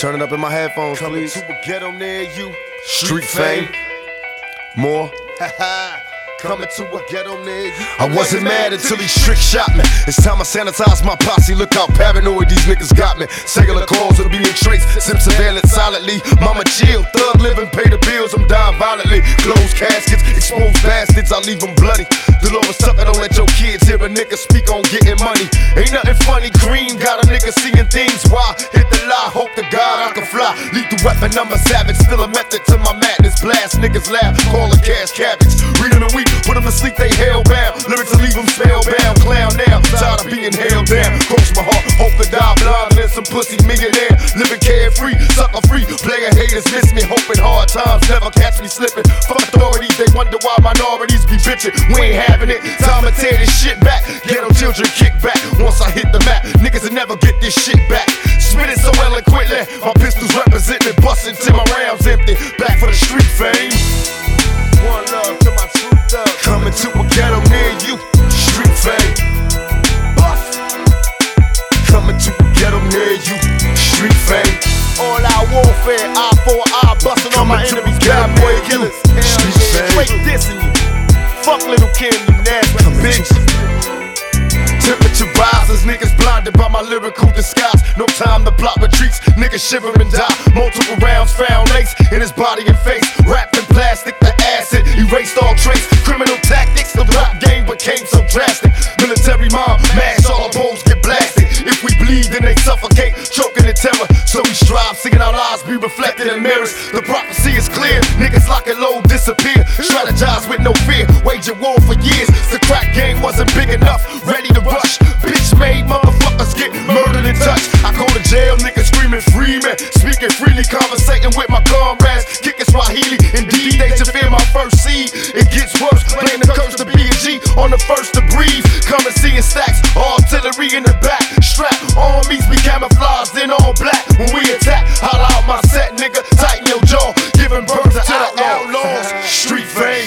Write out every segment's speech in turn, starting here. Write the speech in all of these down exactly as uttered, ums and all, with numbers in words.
Turn it up in my headphones, Coming please. to a ghetto near you. Street fame. More. Coming to a ghetto near you. I wasn't mad until he trick shot me. It's time I sanitize my posse. Look how paranoid these niggas got me. Cellular calls are being traced. Sim surveillance silently. Mama chill, thug living, pay the bills. I'm dying violently. Closed caskets, exposed bastards. I leave them bloody. Dolores Tucker, don't let your kids hear a nigga speak on getting money. Ain't nothing funny. Green got a nigga seeing things. Why? Hit the lie, hope to God I can fly. Lethal weapon, I'm a savage. Still a method to my madness. Blast niggas laugh, call a cash cabbage. Read them a week. Put them to sleep, they hellbound. Lyrics to leave them spellbound. Clown now, tired of being held down. Cross my heart, hope to die blind. And some pussy millionaire, living carefree, sucker free. Player haters miss me, hoping hard times never catch me slipping. Fuck authorities, they wonder why minorities be bitching. We ain't having it, time to tear this shit back. Ghetto children kick back. Once I hit the map, niggas will never get this shit back. Spit it so eloquently, my pistols represent me. Bustin' till my rounds empty. Back for the street fame. One love to my true thug. Coming to a ghetto near you, street fame. Bust. Coming to a ghetto near you, street fame. All out warfare, eye for eye, busting all my Coming to enemies. a ghetto Bad boy near you, killers. street fame. Straight dissing you. Fuck Little Kim, you nasty bitch. Temperature rises, niggas blinded by my lyrical disguise. No time to plot retreats, niggas shiver and die. Multiple rounds found lace in his body and face. Wrapped in plastic, the acid erased all trace. Criminal tactics, the rap game became so drastic. Military mind, mash, all opposed get blasted. If we bleed, then they suffocate, choking in terror. So we strive, seeing our lives be reflected in mirrors. The prophecy is clear, niggas lock and load, disappear. Strategize with no fear, wage a war for years. The crack game wasn't big enough, ready to rush. Bitch made motherfuckers get murdered in touch. I go to jail, niggas screaming free man. Speaking freely, conversating with my comrades. Kicking Swahili, indeed they should fear my first seed. It gets worse, blame the curse to be a G on the first to breathe. Come and see in stacks, artillery in the back. Strap, armies be camouflaged in all black. When we attack, holla out my set, nigga. Tighten your jaw, giving birth to the outlaws. Street fame,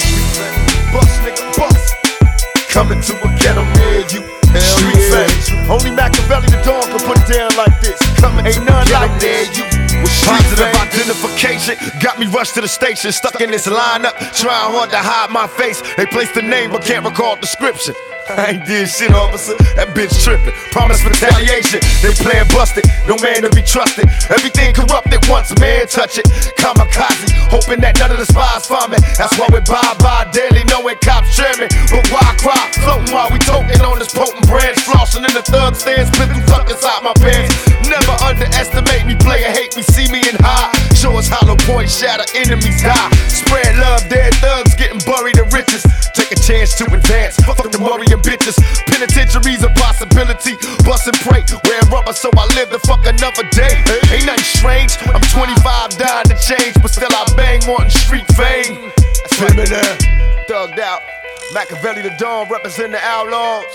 Bust, nigga, bust. coming to a ghetto near you. Street fame. Only Machiavelli the Dawn can put it down like this. Coming Ain't to none a ghetto like near this. you. With street Positive fame. identification got me rushed to the station. Stuck in this lineup, trying hard to hide my face. They placed the name but can't recall description. I ain't did shit, officer. That bitch tripping. Promise retaliation. They playing busted. No man to be trusted. Everything corrupted once man touch it. Kamikaze, hoping that none of the spies find me. That's why we bye bye daily, knowing cops share me. But why cry? Floating while we toting on this potent branch. Flossing in the thug stands, spitting tuck inside my pants. Never underestimate me, player hate me, see me in high. Show us hollow points shatter, enemies die. Spread love, dead thugs getting buried in riches. Take a chance to advance, fuck them worrying bitches. Penitentiary's a possibility, bust and pray. Wearing rubber so I live to fuck another day. Ain't nothing strange, I'm twenty-five, dying to change, but still I bang wanting street fame. Feminine, Thugged out. Machiavelli the Dawn represent the outlaws.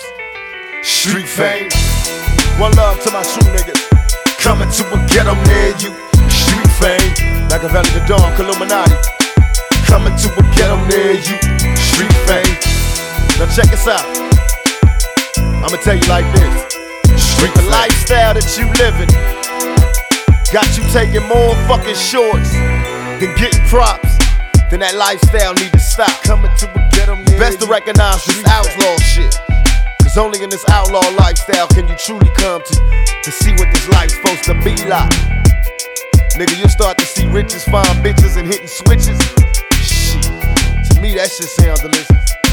street fame. One love to my true niggas. Coming to a ghetto near you, street fame. Machiavelli the Dawn, Illuminati. Coming to a ghetto near you, street fame. Now check us out. I'ma tell you like this. Street The fame. lifestyle that you living got you taking more fucking shorts than getting props. Then that lifestyle need to stop. Coming to a ghetto near Best to recognize this outlaw shit. Cause only in this outlaw lifestyle can you truly come to, to see what this life's supposed to be like. Nigga, you'll start to see riches, fine bitches, and hitting switches. Shit. To me, that shit sounds delicious.